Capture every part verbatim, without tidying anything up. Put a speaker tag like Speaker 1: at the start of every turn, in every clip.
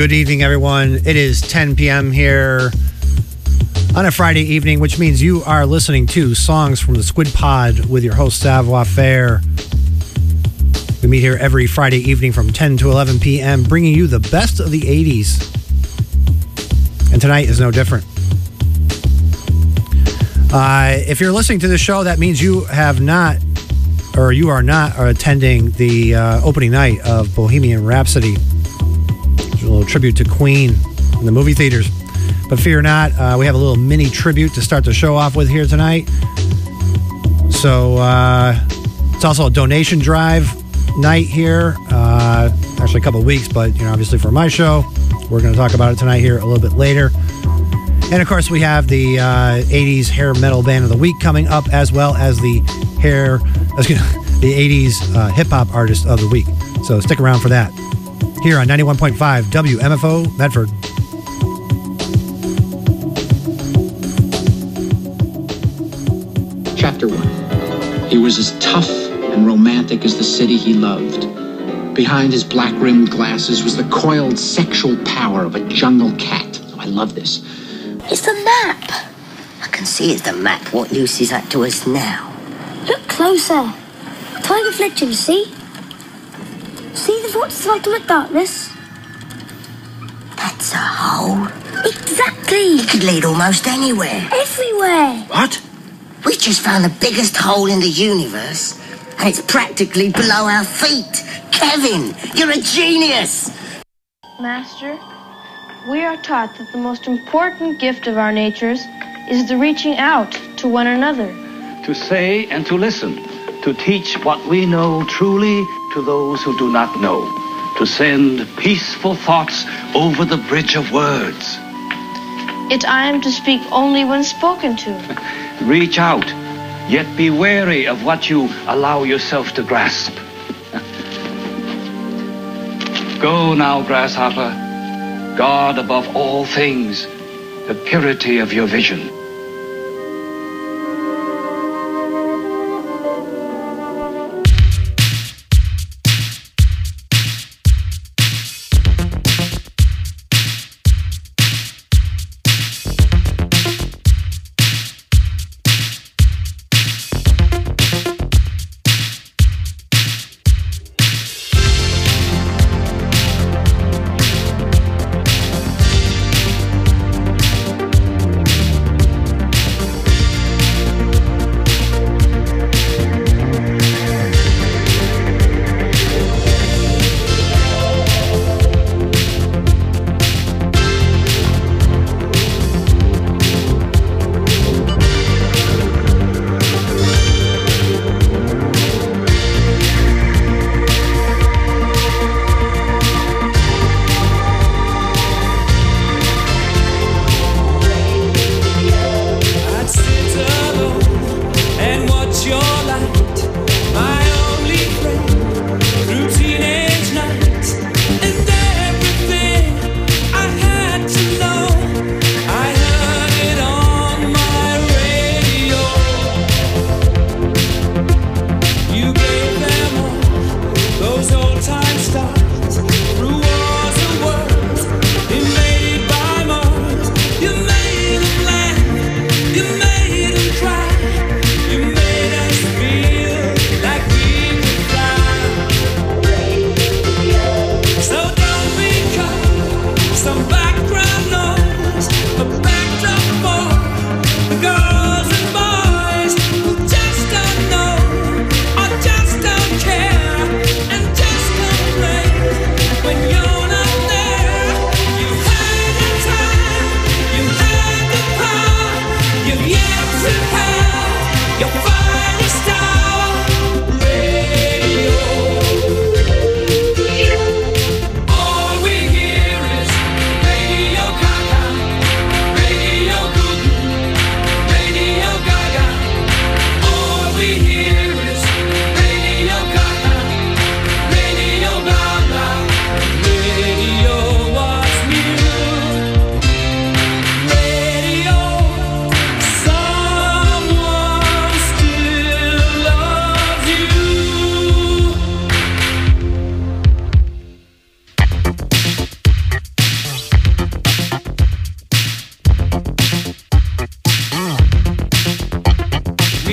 Speaker 1: Good evening, everyone. It is ten p.m. here on a Friday evening, which means you are listening to Songs from the Squid Pod with your host, Savoir Faire. We meet here every Friday evening from ten to eleven p.m., bringing you the best of the eighties. And tonight is no different. Uh, if you're listening to this show, that means you have not, or you are not attending the uh, opening night of Bohemian Rhapsody. A little tribute to Queen in the movie theaters. But fear not, uh, we have a little mini tribute to start the show off with here tonight. So uh, it's also a donation drive night here. Uh, actually a couple of weeks, but you know, obviously for my show, we're going to talk about it tonight here a little bit later. And of course, we have the uh, eighties hair metal band of the week coming up, as well as the hair, excuse me, the eighties uh, hip hop artist of the week. So stick around for that. Here on ninety-one point five W M F O Medford.
Speaker 2: Chapter one. He was as tough and romantic as the city he loved. Behind his black-rimmed glasses was the coiled sexual power of a jungle cat. Oh, I love this.
Speaker 3: It's the map. I can see it's the map what Lucy's at to us now.
Speaker 4: Look closer. Tiger fletching, see? See the thoughts like the darkness?
Speaker 3: That's a hole.
Speaker 4: Exactly.
Speaker 3: It could lead almost anywhere.
Speaker 4: Everywhere.
Speaker 2: What?
Speaker 3: We just found the biggest hole in the universe, and it's practically below our feet. Kevin, you're a genius.
Speaker 5: Master, we are taught that the most important gift of our natures is the reaching out to one another.
Speaker 6: To say and to listen, to teach what we know truly to those who do not know, to send peaceful thoughts over the bridge of words.
Speaker 5: Yet I am to speak only when spoken to.
Speaker 6: Reach out, yet be wary of what you allow yourself to grasp. Go now, grasshopper. Guard above all things the purity of your vision.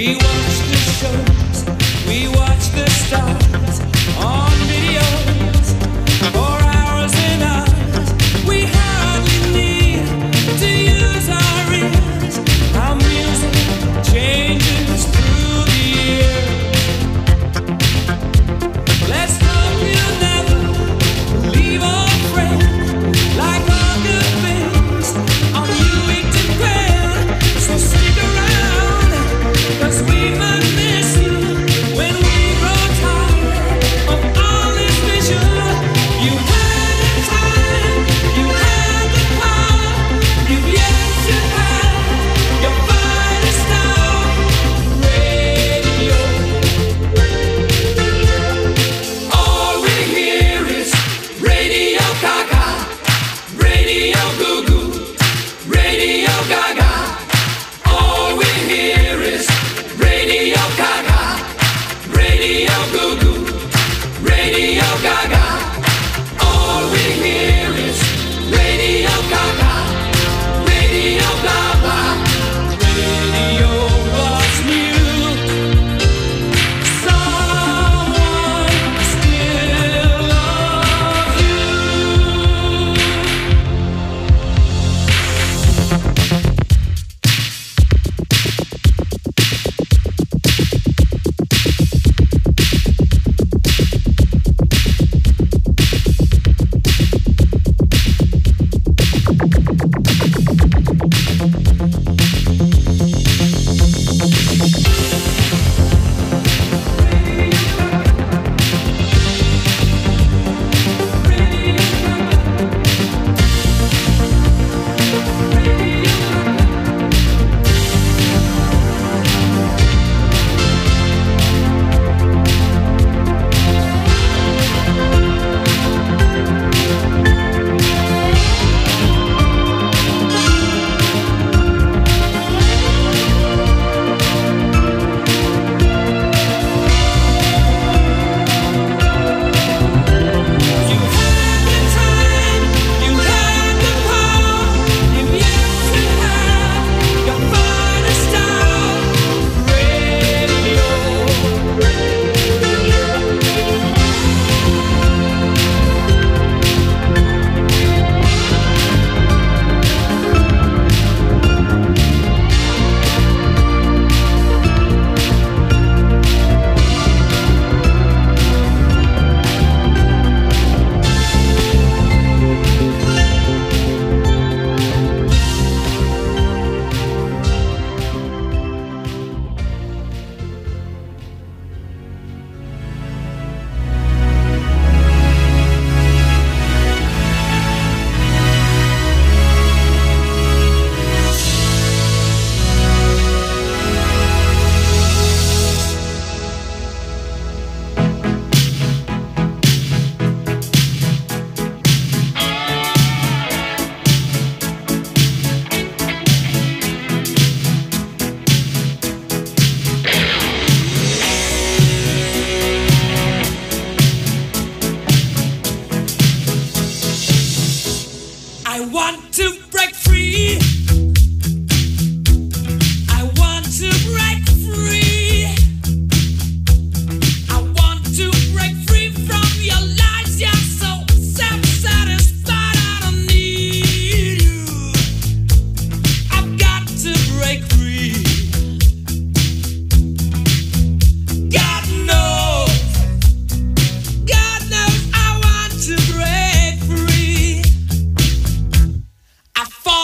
Speaker 7: I fall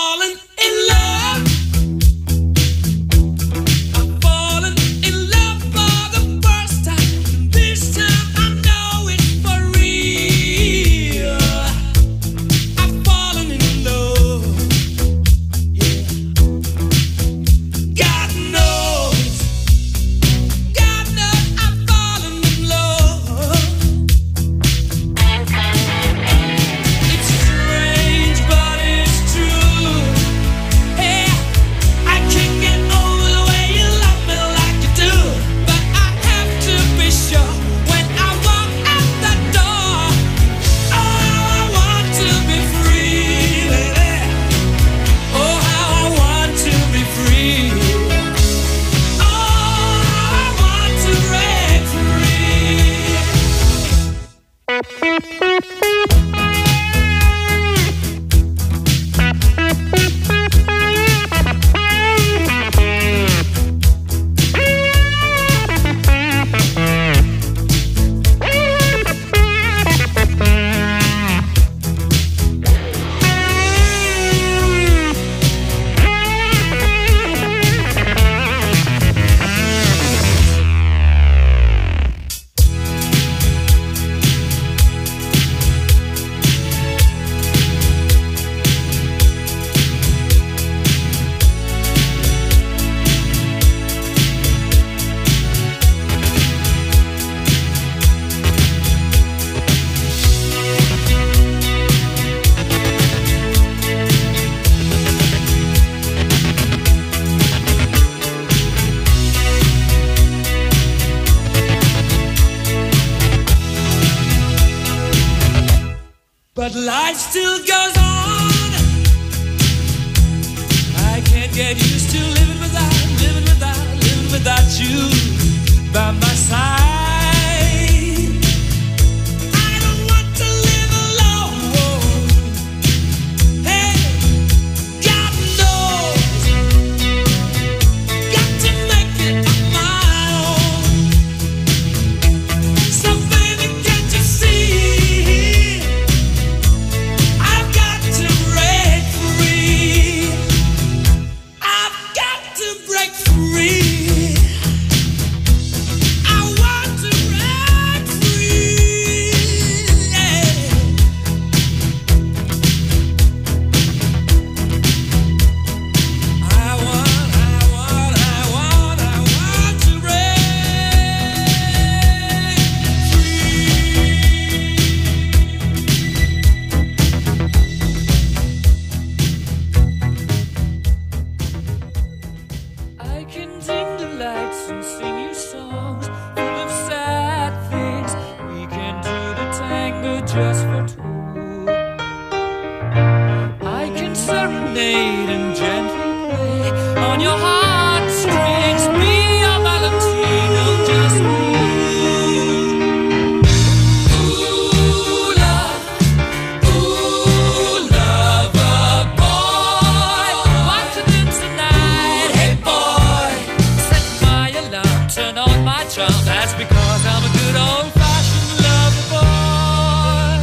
Speaker 7: life still goes on. I can't get used to living without, living without, living without you by my side. I don't want to live alone. Hey, God knows, got to make it on my own. So baby, can't you see? I've got to break free. I've got to break free. I want to break free. Yeah. I want, I want, I want, I want to break I can dim the lights and sing you songs full of sad things. We can do the tango just for two. I can serenade and gently play on your heartstrings. Be your Valentino, just me. Ooh, love, ooh, lover boy, what to do tonight? Hey boy, set my alarm, turn on my charm. That's because I'm a good old-fashioned lover boy.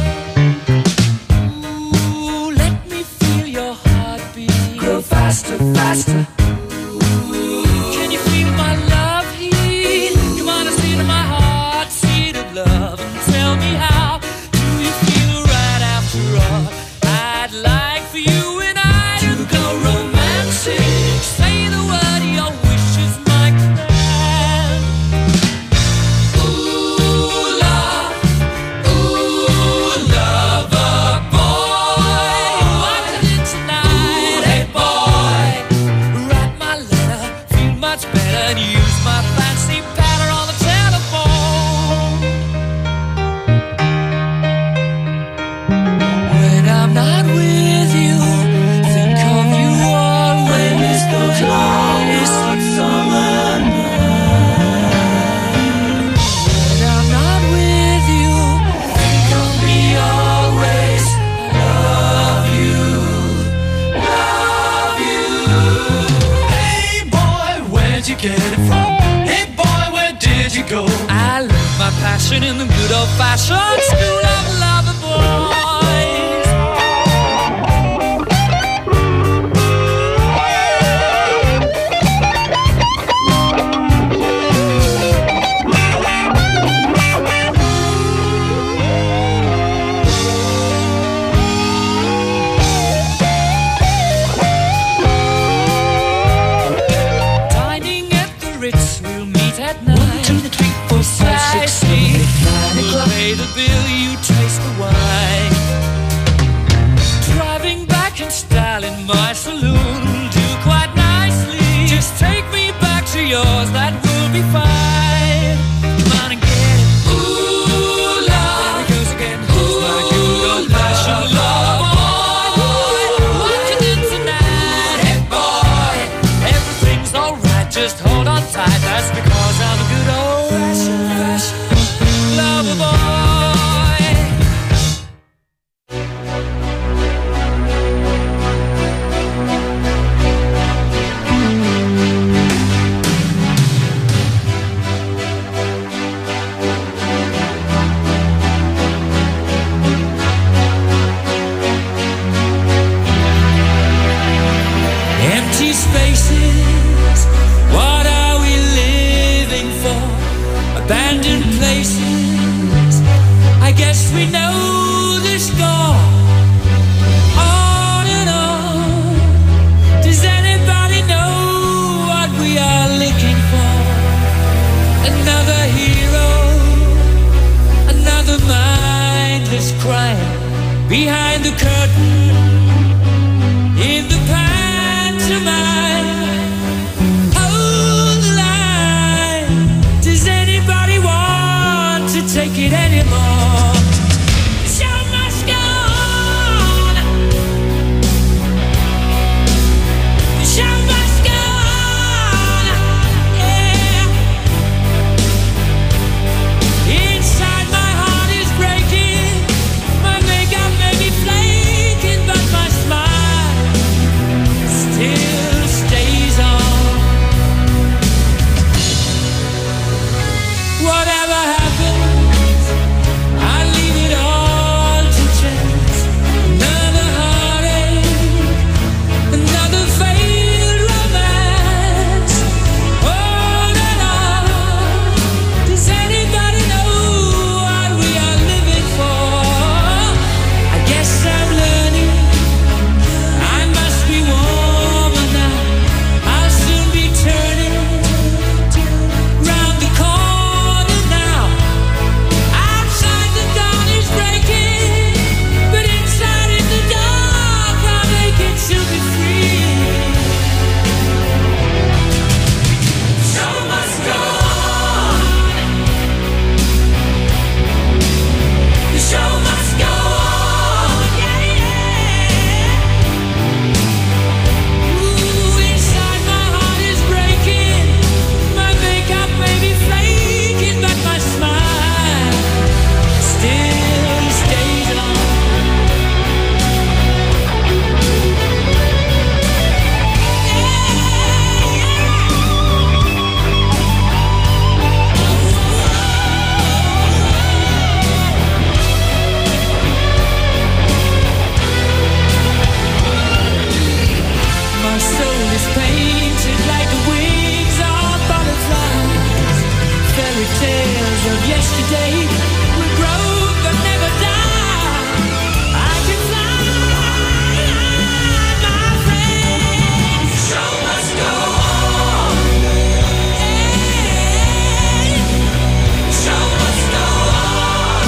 Speaker 7: Ooh, let me feel your heartbeat grow faster, faster. Can you feel my love heat? Come on and see to my heart, seat of love, and tell me how do you feel right after all? I'd like for you and I to go romantic. Say the word, your wish is my command. Ooh, love, ooh, lover boy, what is it tonight? Hey boy, write my letter, feel much better, and use my fancy patter on the telephone. When I'm not with you, think of you always. Those longest summer nights. When I'm not with you, think of me always. Love you, love you. Hey boy, where'd you get it from? Hey boy, where did you go? I learned my passion in the good old-fashioned school of lover boys. Dining at the Ritz, we'll meet at night. One, two, three, four, five, six, seven, eight, nine o'clock. Pay the bill, you taste the wine. Driving back in style in my saloon will do quite nicely. Just take me back to yours, that will be fine. Come on and get it. Ooh, love. There it goes again. Ooh, my good old-fashioned love boy. What you did tonight? Hey boy, everything's alright, just hold on tight. That's because I'm a good old-fashioned lover boy. Empty spaces, what are we living for? Abandoned places, I guess we know the score. On and on, does anybody know what we are looking for? Another hero, another mindless crime behind the curtain. In the pantomime, hold the line. Does anybody want to take it anymore? still stays on. Whatever happens, I leave it all to chance. Another heartache, another failed romance. On and on. Does anybody know what we are living for? I guess I'm learning. I must be warmer now. I'll soon be turning round the corner now. Outside the dawn is breaking, but inside in the dark I'll make it to be free. Show must go on. The show must go on. Yeah, yeah. Ooh, inside my heart is breaking. My makeup may be flaking, but my smile still stays on. My soul is painted like the wings of butterflies. Fairy tales of yesterday will grow but never die. I can fly, my friend. Show must go on. Show must go on.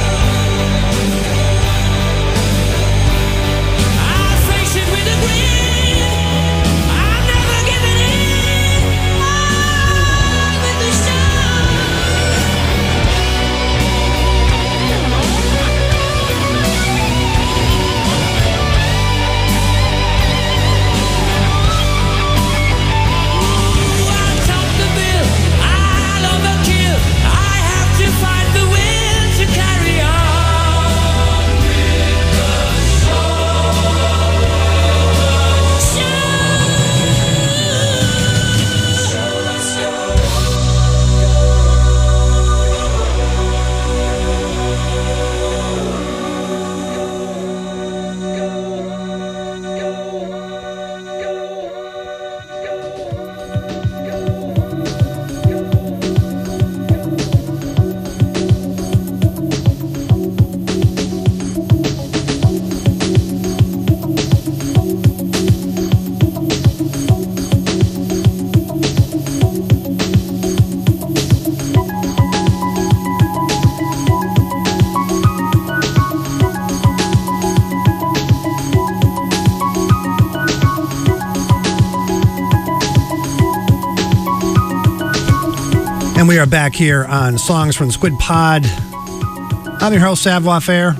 Speaker 7: I'll face it with a grin. I'm never giving in. On with the show. I'll top the bill. I'll overkill. I have to find the will to carry on with the
Speaker 1: And we are back here on Songs from the Squid Pod. I'm your host, Savoir Faire.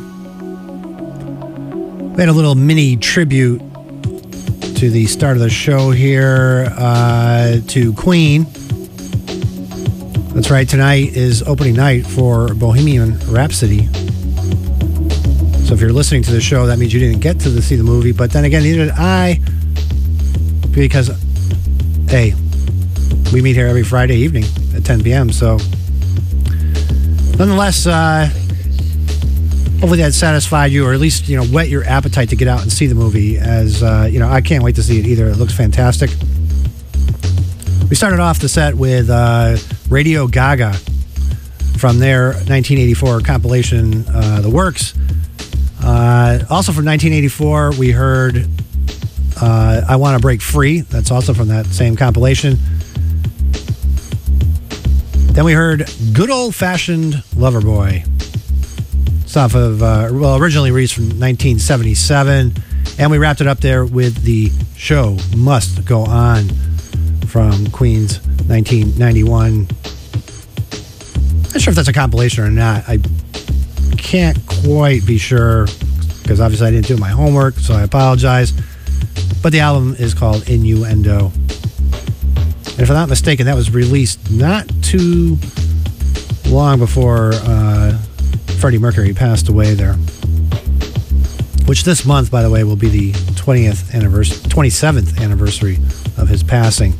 Speaker 1: We had a little mini tribute to the start of the show here uh, to Queen. That's right, tonight is opening night for Bohemian Rhapsody. So if you're listening to the show, that means you didn't get to the, see the movie. But then again, neither did I. Because, hey, we meet here every Friday evening at ten p.m. So, nonetheless, uh, hopefully that satisfied you, or at least, you know, whet your appetite to get out and see the movie. As, uh, you know, I can't wait to see it either. It looks fantastic. We started off the set with uh, Radio Gaga from their nineteen eighty-four compilation, uh, The Works. Uh, also from nineteen eighty-four, we heard uh, I Want to Break Free. That's also from that same compilation. Then we heard Good Old Fashioned Loverboy. It's off of, uh, well, originally released from nineteen seventy-seven. And we wrapped it up there with The Show Must Go On from Queen's nineteen ninety-one. Not sure if that's a compilation or not. I can't quite be sure because obviously I didn't do my homework, so I apologize. But the album is called Innuendo. And if I'm not mistaken, that was released not too long before uh, Freddie Mercury passed away there. Which this month, by the way, will be the twentieth anniversary, twenty-seventh anniversary of his passing.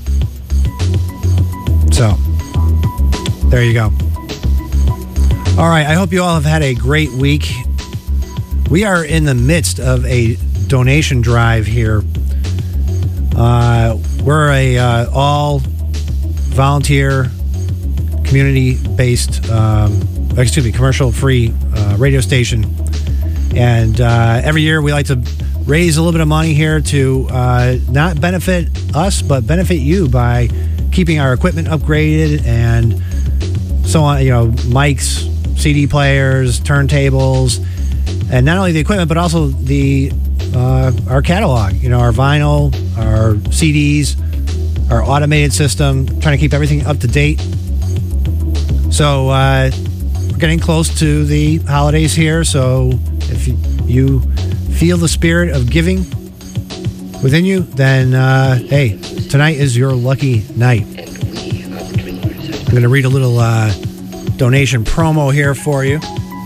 Speaker 1: So, there you go. All right, I hope you all have had a great week. We are in the midst of a donation drive here. Uh, we're a uh, all volunteer, community-based, um, excuse me, commercial-free uh, radio station. And uh, every year we like to raise a little bit of money here to uh, not benefit us, but benefit you by keeping our equipment upgraded and so on, you know, mics, C D players, turntables, and not only the equipment, but also the uh, our catalog, you know, our vinyl, our C Ds, our automated system, trying to keep everything up to date. So uh, we're getting close to the holidays here, so if you, you feel the spirit of giving within you, then uh, hey, tonight is your lucky night. I'm going to read a little uh, donation promo here for you.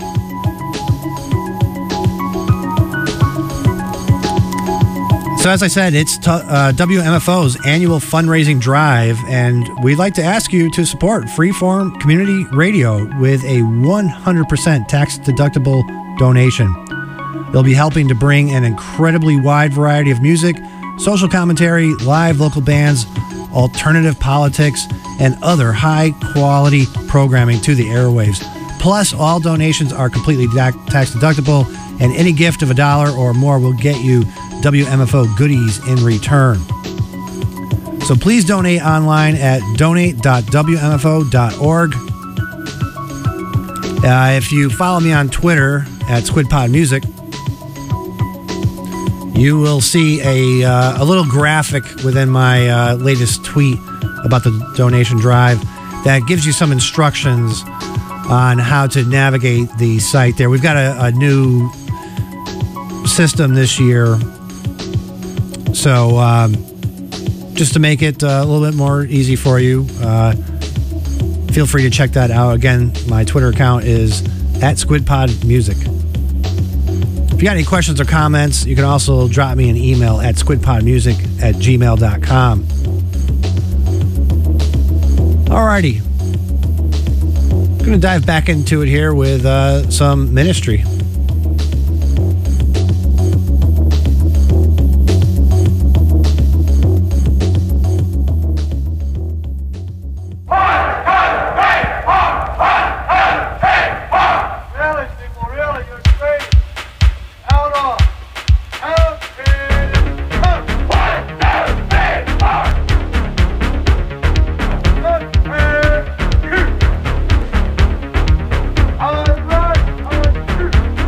Speaker 1: So as I said, it's t- uh, W M F O's annual fundraising drive, and we'd like to ask you to support Freeform Community Radio with a one hundred percent tax-deductible donation. They'll be helping to bring an incredibly wide variety of music, social commentary, live local bands, alternative politics, and other high-quality programming to the airwaves. Plus, all donations are completely tax-deductible, and any gift of a dollar or more will get you W M F O goodies in return. So please donate online at donate dot w m f o dot org. Uh, if you follow me on Twitter at SquidPod Music, you will see a, uh, a little graphic within my uh, latest tweet about the donation drive that gives you some instructions on how to navigate the site there. We've got a, a new system this year. So um, just to make it uh, a little bit more easy for you, uh, feel free to check that out. Again, my Twitter account is at SquidPod Music. If you got any questions or comments, you can also drop me an email at squidpodmusic at gmail dot com. Alrighty. I'm going to dive back into it here with uh, some ministry.
Speaker 8: All right, all right, two.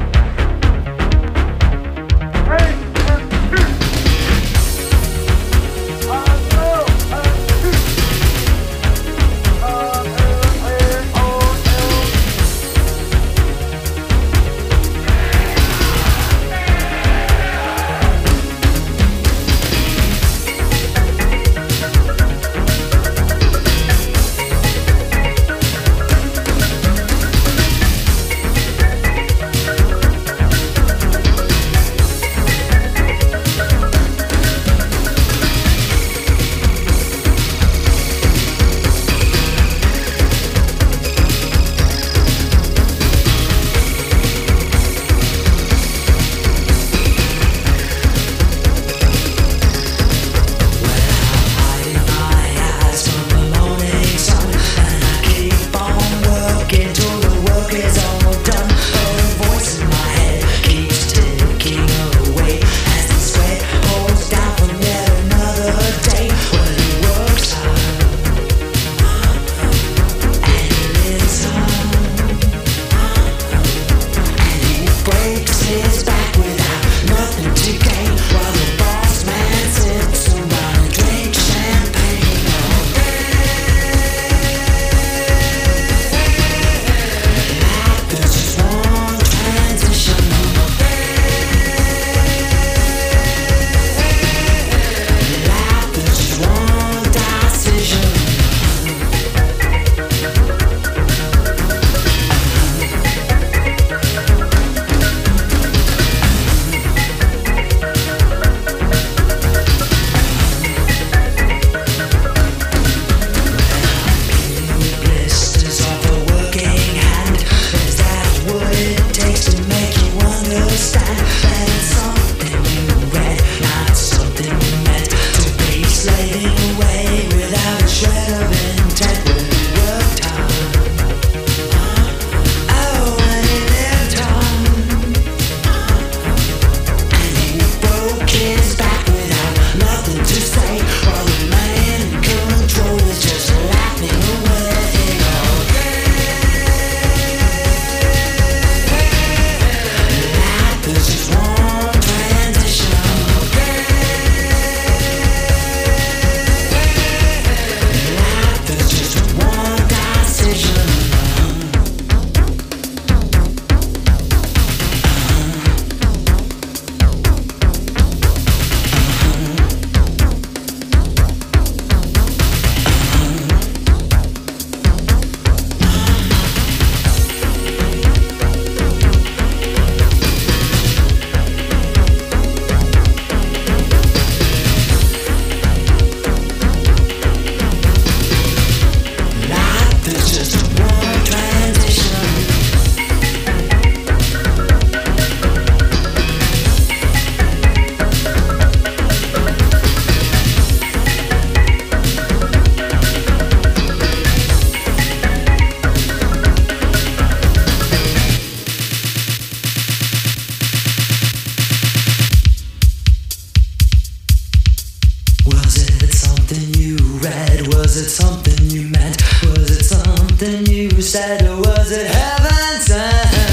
Speaker 8: Was it something you read? Was it something you meant? Was it something you said? Or was it heaven sent?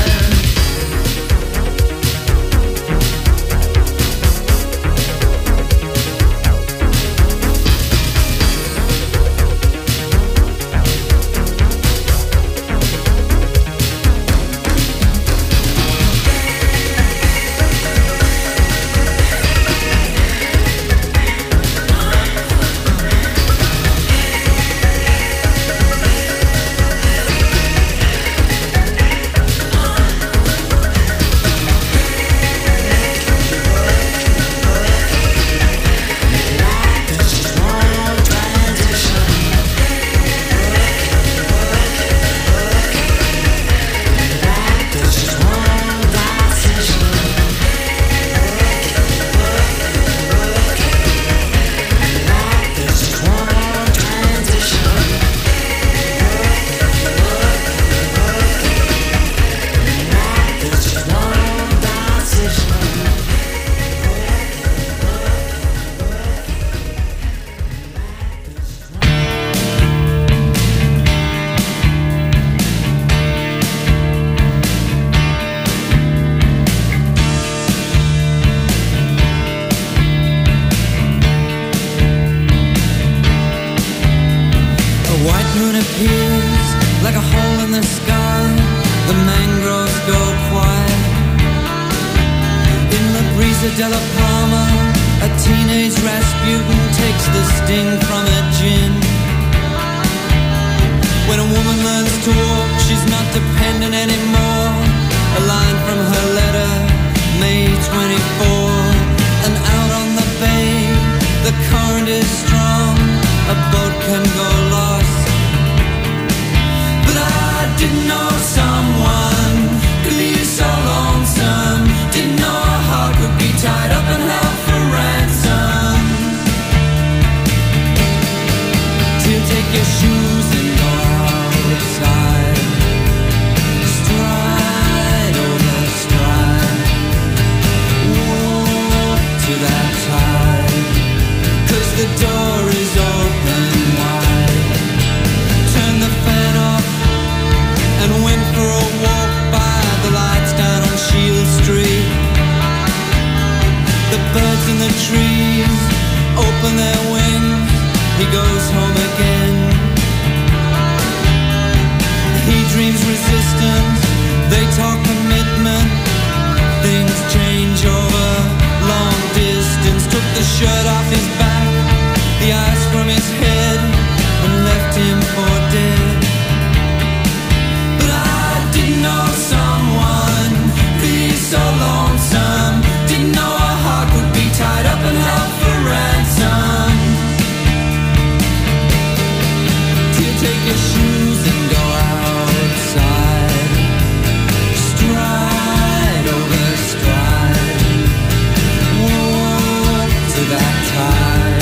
Speaker 7: That time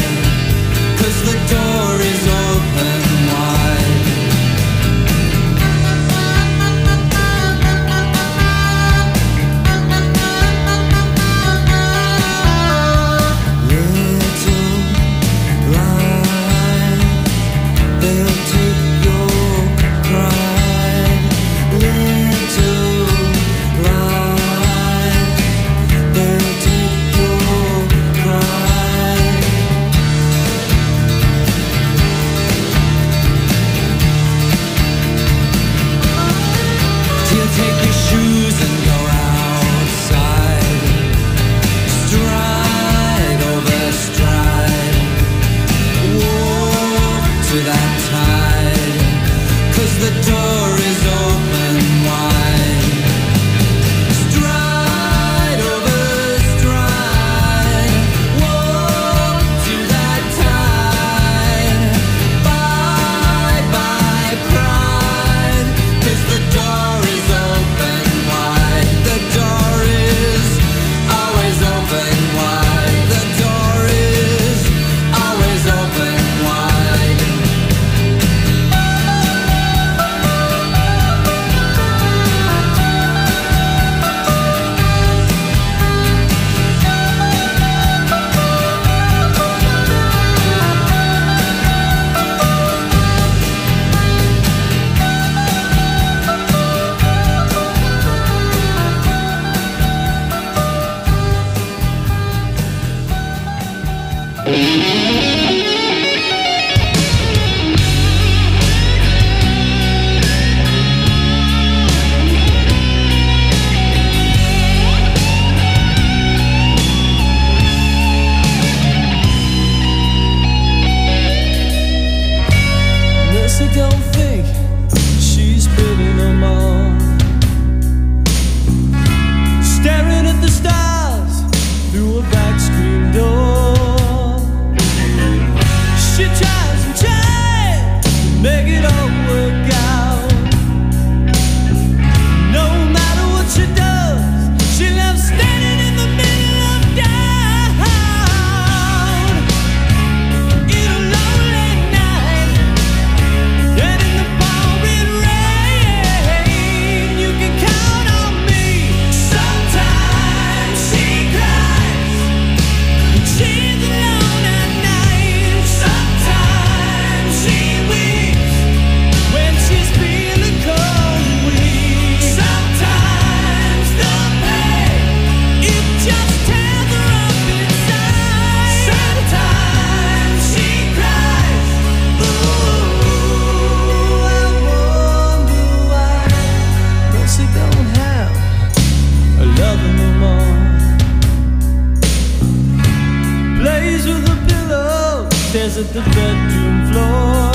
Speaker 7: upstairs at the bedroom floor.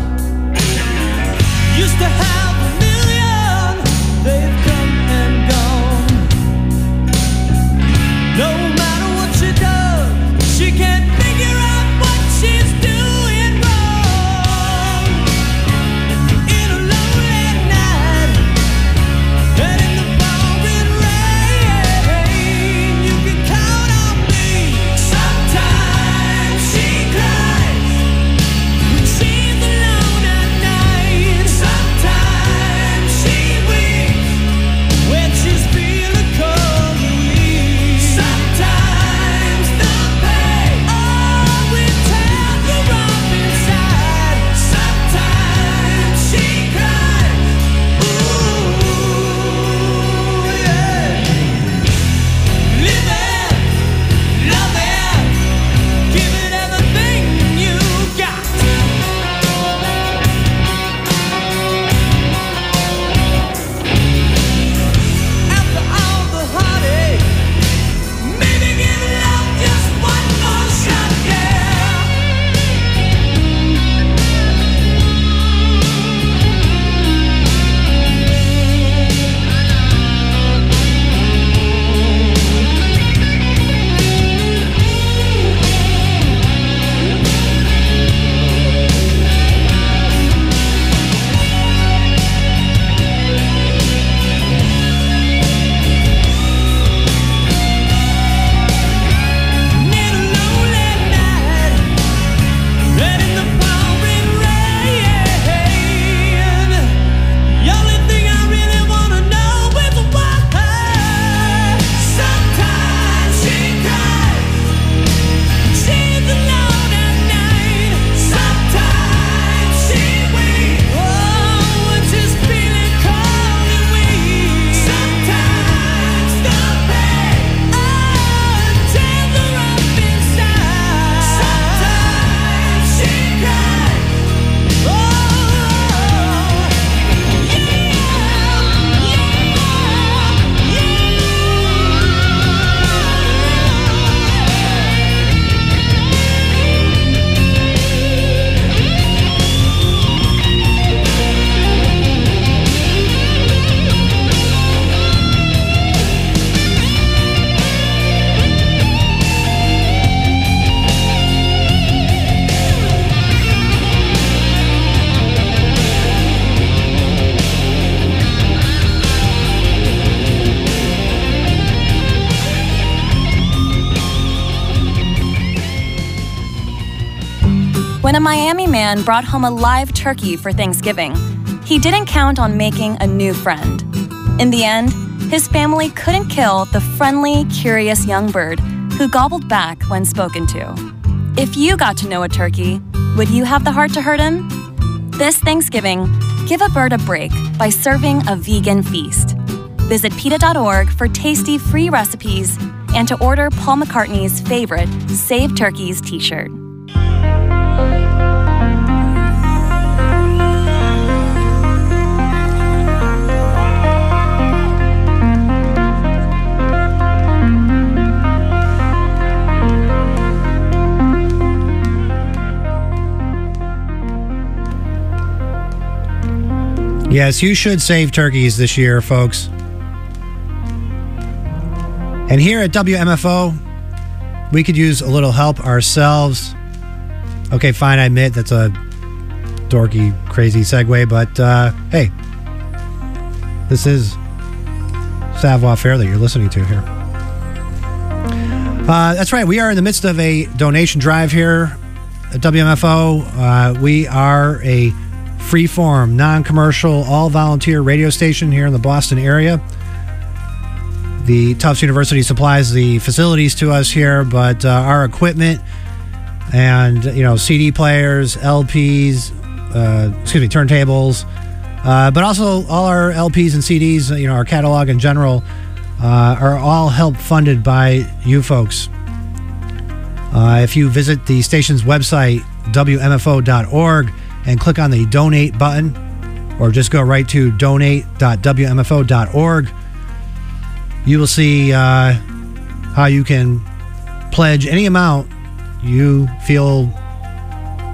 Speaker 7: Used to have a million, they've come and gone. No matter what she does, she can't figure out what she's doing wrong. In a lonely night, and in the pouring rain, you can count on me. Sometimes she cries when she's alone at night. Sometimes she weeps when she's feeling cold and weak. Sometimes the pain, oh, it tears her up inside. Sometimes she cries, ooh, yeah. Living, loving, give it everything you got. After all the heartache, maybe give love just one more shot, yeah. Need a lonely night, right in the pouring rain. The only thing I really wanna know is why. Sometimes she cries, she's alone at night. Sometimes she weeps, oh, when she's feeling cold and weak. Sometimes the pain, oh, tears her up inside. Sometimes she cries, oh,
Speaker 9: When a Miami man brought home a live turkey for Thanksgiving, he didn't count on making a new friend. In the end, his family couldn't kill the friendly, curious young bird who gobbled back when spoken to. If you got to know a turkey, would you have the heart to hurt him? This Thanksgiving, give a bird a break by serving a vegan feast. Visit PETA dot org for tasty free recipes and to order Paul McCartney's favorite Save Turkeys t-shirt.
Speaker 1: Yes, you should save turkeys this year, folks. And here at W M F O, we could use a little help ourselves. Okay, fine, I admit that's a dorky, crazy segue, but uh, hey, this is Savoir Faire that you're listening to here. Uh, that's right, we are in the midst of a donation drive here at W M F O. Uh, we are a free-form, non-commercial, all-volunteer radio station here in the Boston area. The Tufts University supplies the facilities to us here, but uh, our equipment and, you know, C D players, L Ps, uh, excuse me, turntables, uh, but also all our L Ps and C Ds, you know, our catalog in general, uh, are all help funded by you folks. Uh, if you visit the station's website, W M F O dot org, and click on the donate button, or just go right to donate dot W M F O dot org, you will see uh, how you can pledge any amount you feel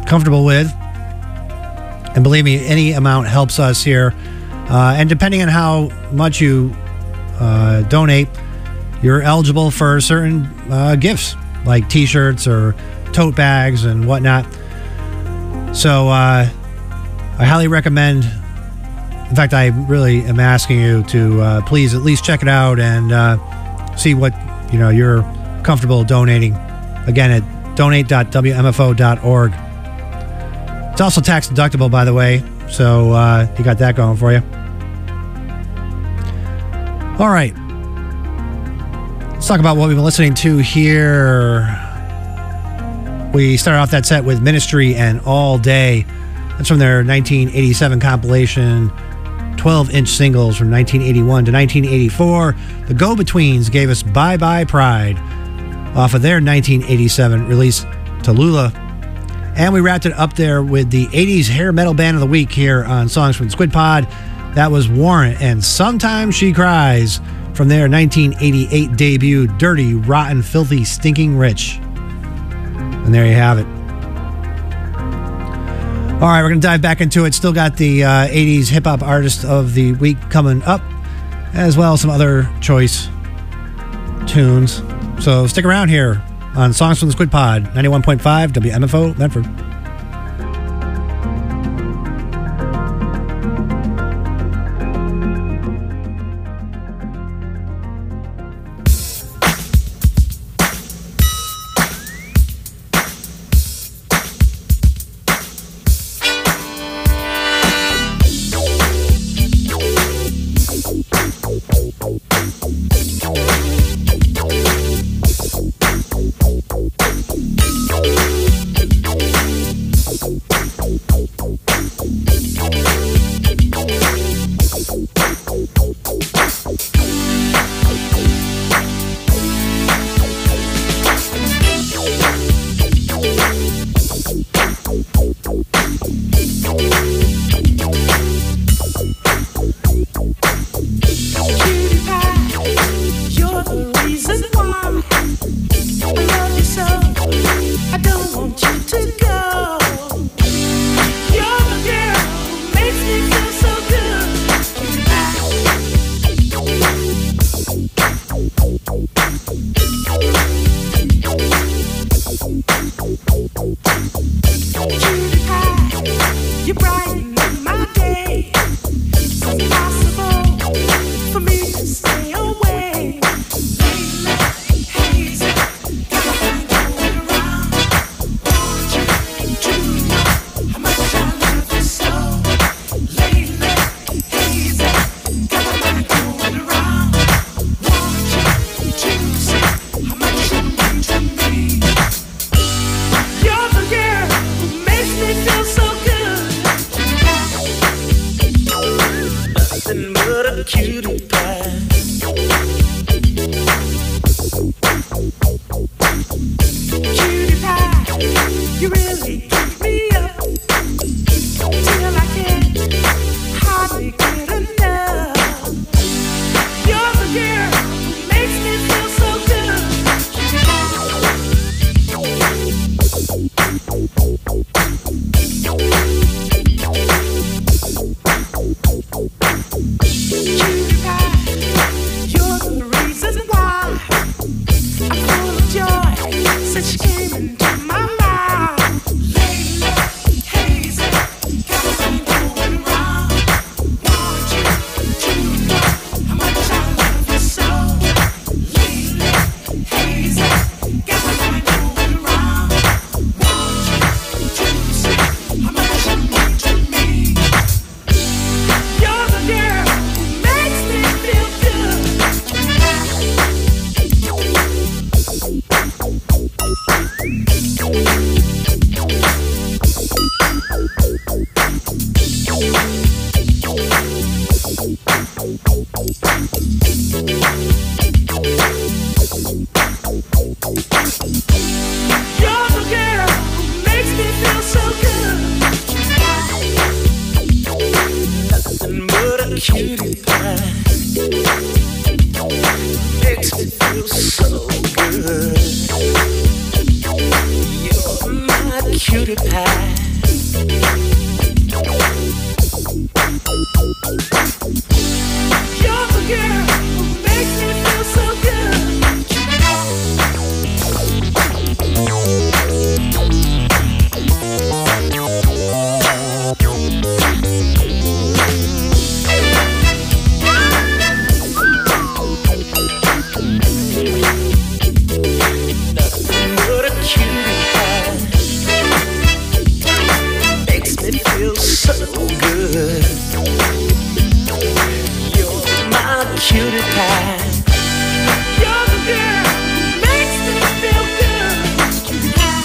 Speaker 1: comfortable with. And believe me, any amount helps us here. Uh, and depending on how much you uh, donate, you're eligible for certain uh, gifts, like t-shirts or tote bags and whatnot. So uh, I highly recommend, in fact, I really am asking you to uh, please at least check it out and uh, see what, you know, you're comfortable donating. Again, at donate dot w m f o dot org. It's also tax deductible, by the way, so uh, you got that going for you. All right. Let's talk about what we've been listening to here. We started off that set with Ministry and All Day. That's from their nineteen eighty-seven compilation, twelve-inch singles from nineteen eighty-one to nineteen eighty-four. The Go-Betweens gave us Bye Bye Pride off of their nineteen eighty-seven release, Tallulah. And we wrapped it up there with the eighties hair metal band of the week here on Songs from the Squid Pod. That was Warrant and Sometimes She Cries from their nineteen eighty-eight debut, Dirty, Rotten, Filthy, Stinking Rich. And there you have it. All right, we're going to dive back into it. Still got the uh, eighties hip-hop artist of the week coming up, as well as some other choice tunes. So stick around here on Songs from the Squid Pod, ninety-one point five W M F O, Medford.
Speaker 10: Cutie.
Speaker 8: cutie pie. You're the girl who makes me feel so good. Nothing but a cutie pie makes me feel so good. You're my cutie pie. You're the girl who makes me feel good. Cutie pie.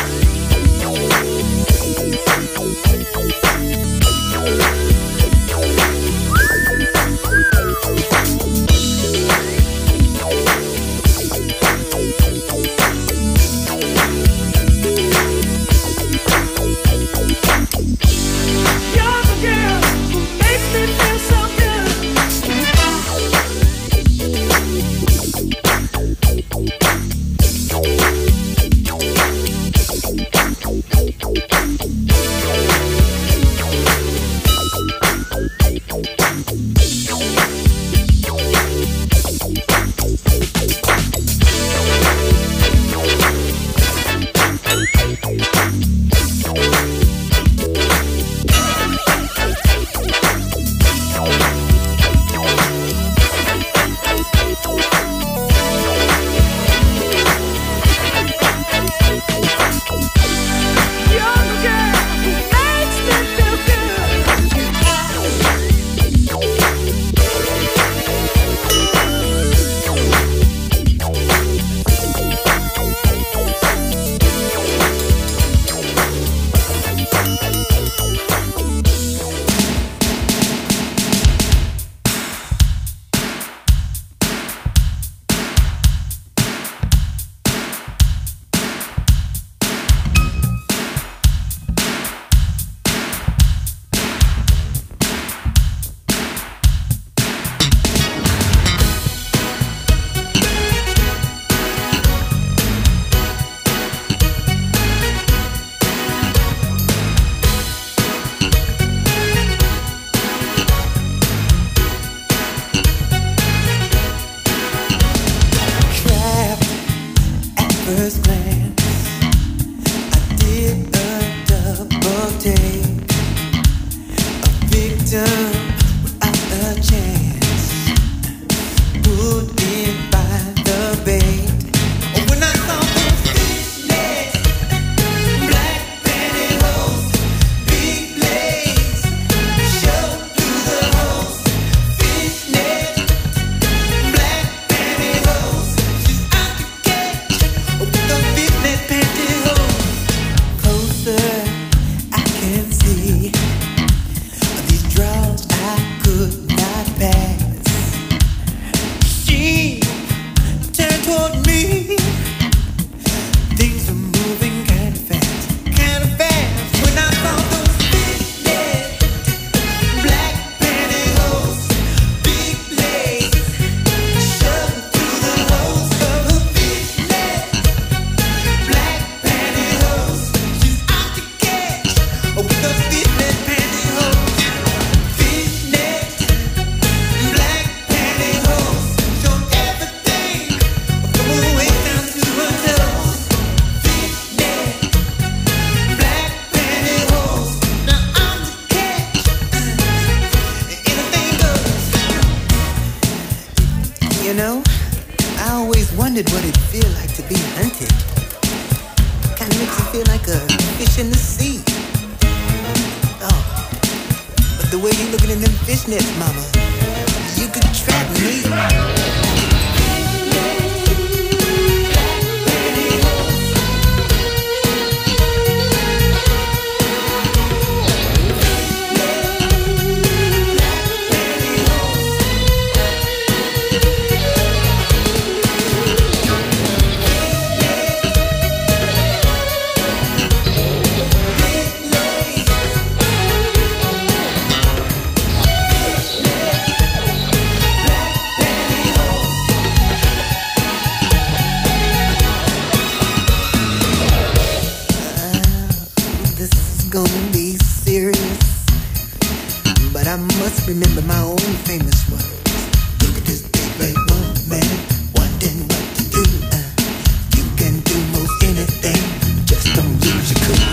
Speaker 8: You're the girl who makes me feel so good. You're the girl who makes me feel good. Trapped at first glance, I did a double take. A victim without a chance, pulled in by the bait. When I saw those fishnets, black pantyhose, big blades, shoved through the holes. Fishnets, black pantyhose, she's out to catch with the fishnet pantyhose. Closer, I can see these draws I could not pass. She turned toward me. Things were moving kind of fast, kind of fast. When I saw those fishnets, black pantyhose, big blades, shoved through the holes of her fishnet, black pantyhose. She's out to catch with the fishnet pantyhose. Fishnet, black pantyhose, show everything from her waist down to her toes. Fishnet, black pantyhose. Now I'm the catch. Anything goes. You know, I always wondered what it'd feel like to be hunted. Kind of makes you feel like a fish in the sea. Oh, but the way you looking in them fishnets, mama, you could trap me. Black pantyhose. gonna be serious. But I must remember my own famous words. Look at this big red woman, wondering what to do. Uh, you can do most anything, just don't lose your cool.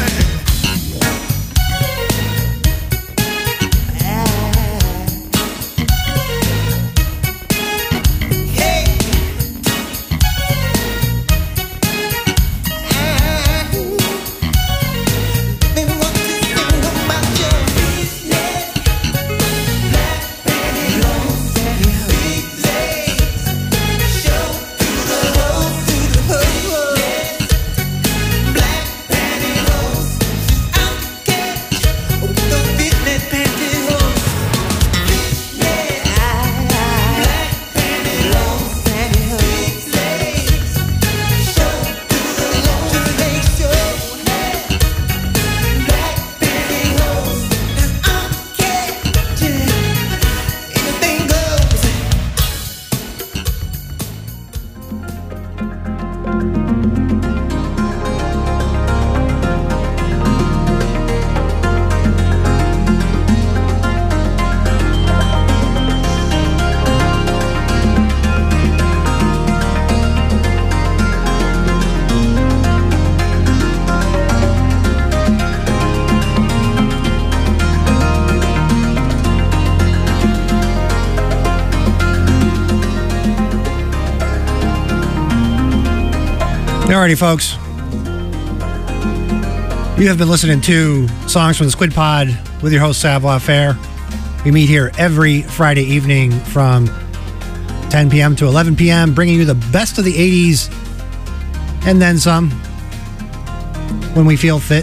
Speaker 1: Alrighty, folks. You have been listening to Songs from the Squid Pod with your host, Savoir Faire. We meet here every Friday evening from ten p.m. to eleven p.m., bringing you the best of the eighties and then some when we feel fit.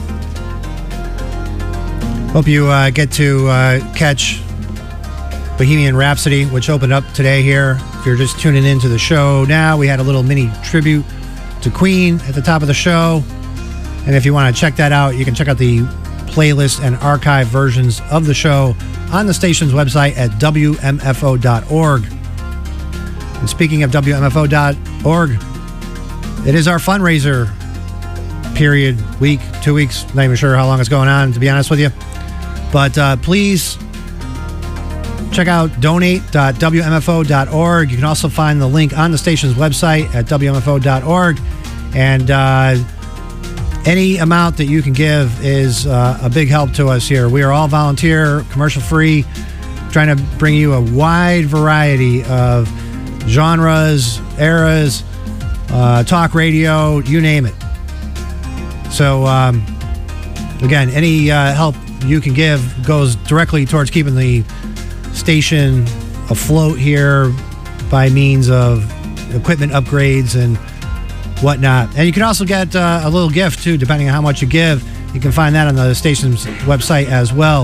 Speaker 1: Hope you uh, get to uh, catch Bohemian Rhapsody, which opened up today here. If you're just tuning into the show now, we had a little mini tribute to Queen at the top of the show. And if you want to check that out, you can check out the playlist and archive versions of the show on the station's website at W M F O dot org. And speaking of W M F O dot org, it is our fundraiser period, week, two weeks, not even sure how long it's going on, to be honest with you. But uh, please check out donate dot W M F O dot org. You can also find the link on the station's website at W M F O dot org. And uh, any amount that you can give is uh, a big help to us here. We are all volunteer, commercial free, trying to bring you a wide variety of genres, eras, uh, talk radio, you name it. So, um, again, any uh, help you can give goes directly towards keeping the station afloat here by means of equipment upgrades and whatnot. And you can also get uh, a little gift too, depending on how much you give. You can find that on the station's website as well.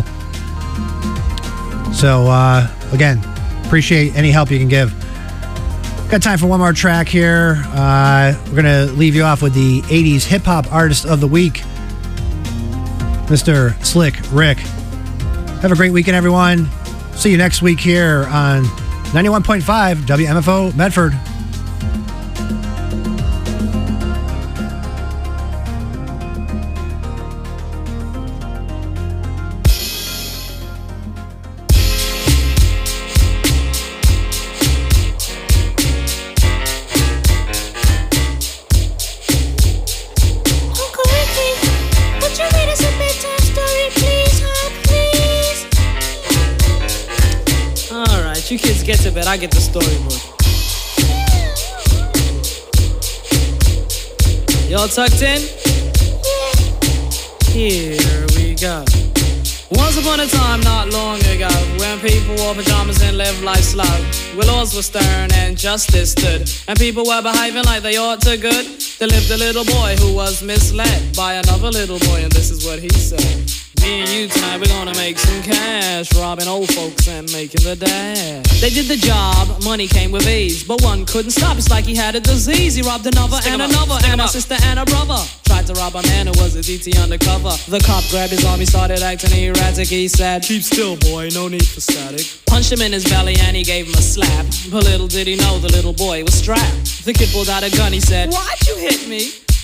Speaker 1: So uh, again, appreciate any help you can give. Got time for one more track here. Uh, we're gonna leave you off with the eighties hip hop artist of the week, Mister Slick Rick. Have a great weekend, everyone. See you next week here on ninety-one point five W M F O Medford.
Speaker 10: You kids get to bed, I get the storyboard. Y'all tucked in? Here we go. Once upon a time, not long ago, when people wore pajamas and lived life slow, where laws were stern and justice stood, and people were behaving like they ought to good, there lived a little boy who was misled by another little boy, and this is what he said. Me and you tonight, we're gonna make some cash, robbing old folks and making the dash. They did the job, money came with ease, but one couldn't stop, it's like he had a disease. He robbed another Stick and another, and a sister and a brother. Tried to rob a man who was a D T undercover. The cop grabbed his arm, he started acting erratic. He said, keep still, boy, no need for static. Punched him in his belly and he gave him a slap, but little did he know the little boy was strapped. The kid pulled out a gun, he said, why'd you hit me?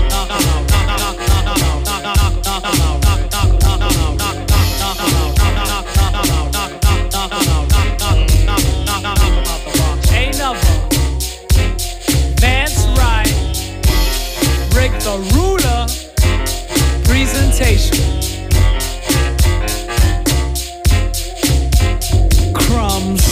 Speaker 10: The ruler presentation. Crumbs.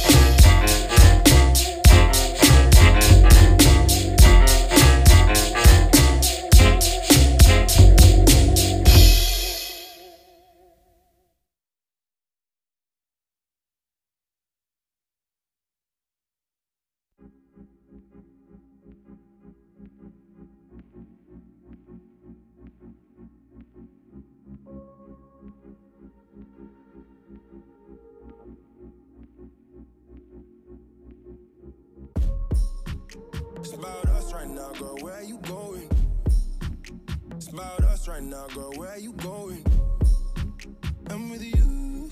Speaker 11: It's about us right now, girl, where you going? It's about us right now, girl, where you going? I'm with you.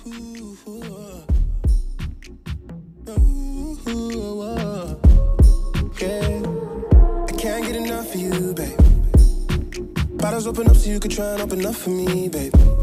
Speaker 11: Yeah, I can't get enough of you, babe. Bottles open up so you can try and open up for me, babe.